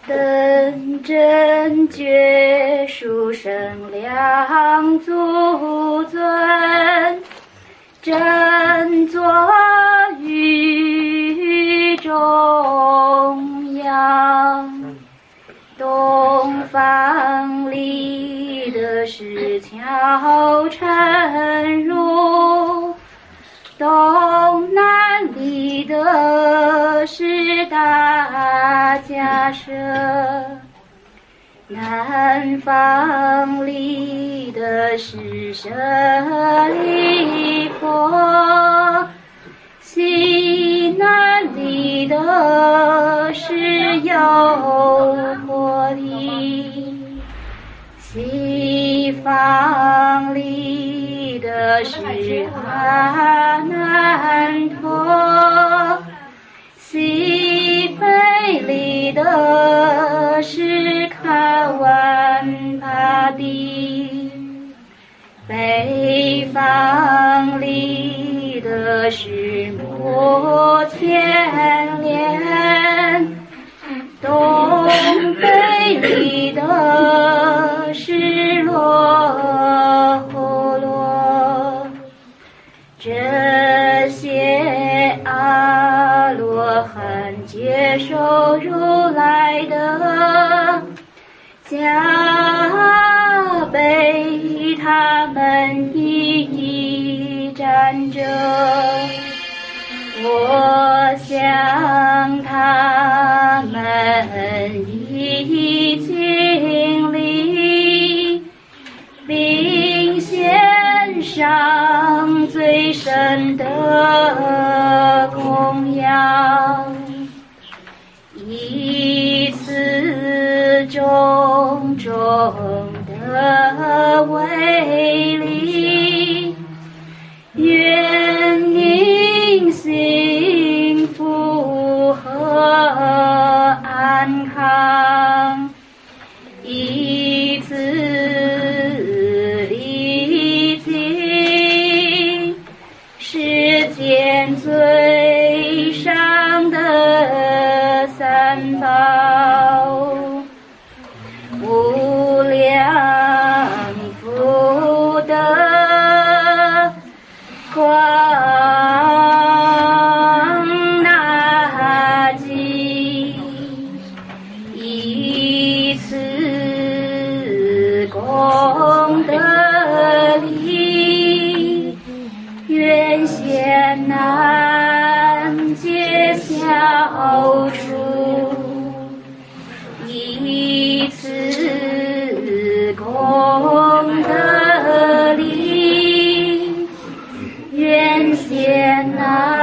等正觉殊胜良祖尊，正坐于中央，东方里的是乔成如，东南里的是大迦舍，南方里的是舍利佛，西南里的是优婆夷，西方里的是阿难陀，西北里的是卡万帕帝，北方里的是摩天莲，东北里的是罗睺罗。这些阿罗汉接受如来的加被，他们一一站着，我向他们一敬礼，并献上最深的供养，以此种种的威力，愿您幸福和安康，以此礼敬世间最上的三宝，无量福德广大吉，以此功德力，愿显难解消除，以此功德力，愿显难